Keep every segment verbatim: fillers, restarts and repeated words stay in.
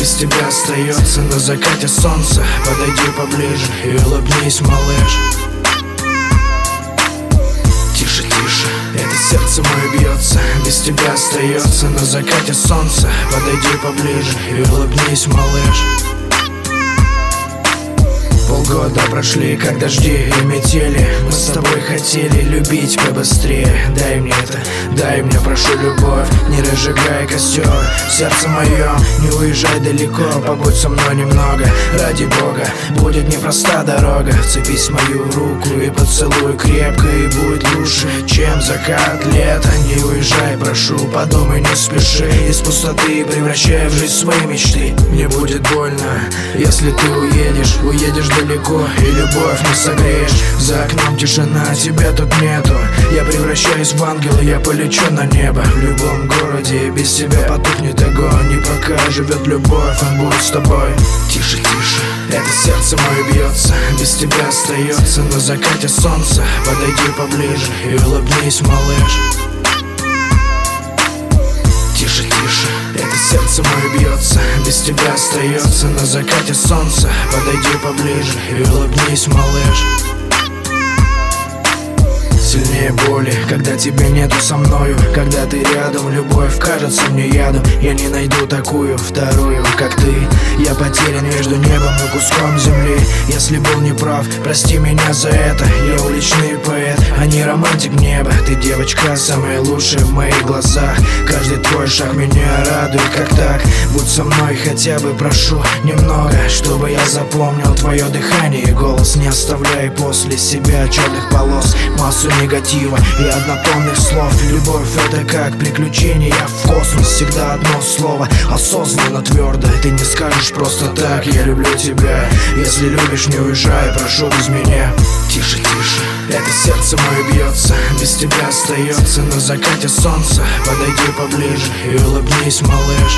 без тебя остается на закате солнца. Подойди поближе и улыбнись, малыш. Тише, тише, это сердце мое бьется, без тебя остается на закате солнца. Подойди поближе и улыбнись, малыш. Полгода прошли, как дожди и метели. Мы с тобой хотели любить побыстрее. Дай мне это, дай мне, прошу, любовь. Не разжигай костер в сердце моем. Не уезжай далеко, побудь со мной немного. Ради Бога, будет непроста дорога. Вцепись в мою руку и поцелуй крепко, и будет лучше, чем закат лета. Не уезжай, прошу, подумай, не спеши. Из пустоты превращай в жизнь свои мечты. Мне будет больно, если ты уедешь. Уедешь далеко, и любовь не согреешь. За окном тишина, тебя тут нету. Я превращаюсь в ангела, я полечу на небо. В любом городе без тебя потухнет огонь. И пока живет любовь, он будет с тобой. Тише, тише, это сердце мое бьется, без тебя остается на закате солнца. Подойди поближе и улыбнись, малыш. Тише, тише, это сердце мое бьется, без тебя остается на закате солнца. Подойди поближе и улыбнись, малыш. Сильнее боли, когда тебя нету со мною. Когда ты рядом, любовь кажется мне ядом. Я не найду такую вторую, как ты. Я потерян между небом и куском земли. Если был неправ, прости меня за это. Я уличный поэт, а не романтик неба. Ты девочка самая лучшая в моих глазах. Каждый твой шаг меня радует, как так. Будь со мной хотя бы, прошу, немного, чтобы я запомнил твое дыхание и голос. Не оставляй после себя черных полос, массу негатива и однотонных слов. Любовь — это как приключение, я в космос. Всегда одно слово, осознанно, твердо. Ты не скажешь просто так, я люблю тебя. Если любишь, не уезжай, прошу, без меня. Тише, тише, это сердце мое бьется, без тебя остается на закате солнца. Подойди поближе и улыбнись, малыш.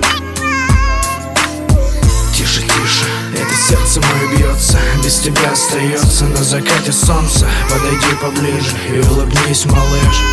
Тише, тише, это сердце мое бьется, без тебя остается на закате солнца. Подойди поближе и улыбнись, малыш.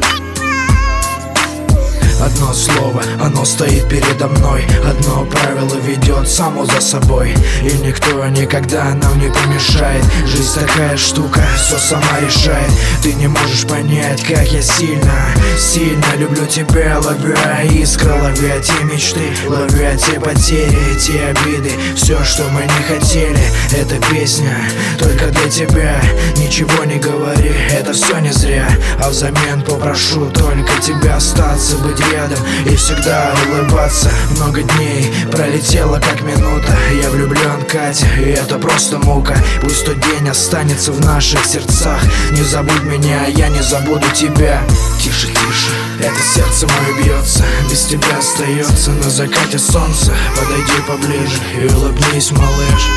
Одно слово, оно стоит передо мной. Одно правило ведет само за собой. И никто никогда нам не помешает. Жизнь такая штука, все сама решает. Ты не можешь понять, как я сильно, сильно люблю тебя, ловя искры, ловя те мечты, ловя те потери, те обиды. Все, что мы не хотели, это песня только для тебя. Ничего не говори, это все не зря. А взамен попрошу только тебя остаться, быть рядом и всегда улыбаться. Много дней пролетело как минута. Я влюблен, Катя, и это просто мука. Пусть тот день останется в наших сердцах. Не забудь меня, а я не забуду тебя. Тише, тише, это сердце мое бьется, без тебя остается на закате солнца. Подойди поближе и улыбнись, малыш.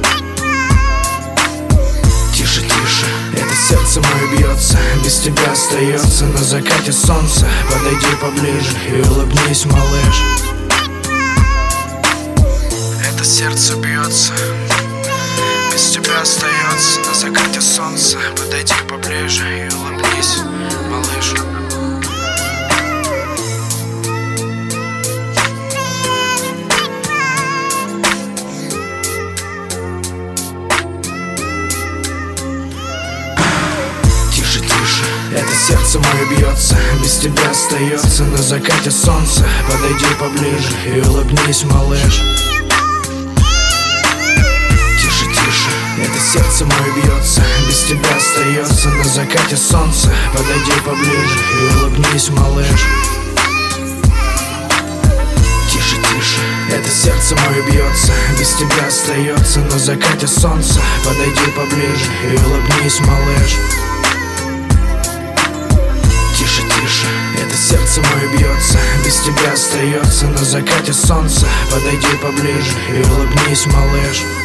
Тише, тише, это сердце мое бьется, без тебя остается на закате солнца. Подойди поближе и улыбнись, малыш. Это сердце бьется, без тебя остается на закате солнца. Подойди поближе и улыбнись, малыш. Это сердце мое бьется, без тебя остается на закате солнца. Подойди поближе и улыбнись, малыш. Тише, тише, это сердце мое бьется, без тебя остается на закате солнца. Подойди поближе и улыбнись, малыш. Тише, тише, это сердце мое бьется, без тебя остается на закате солнца. Подойди поближе и улыбнись, малыш. Тише, тише, это сердце мое бьется, без тебя остается на закате солнца. Подойди поближе и улыбнись, малыш.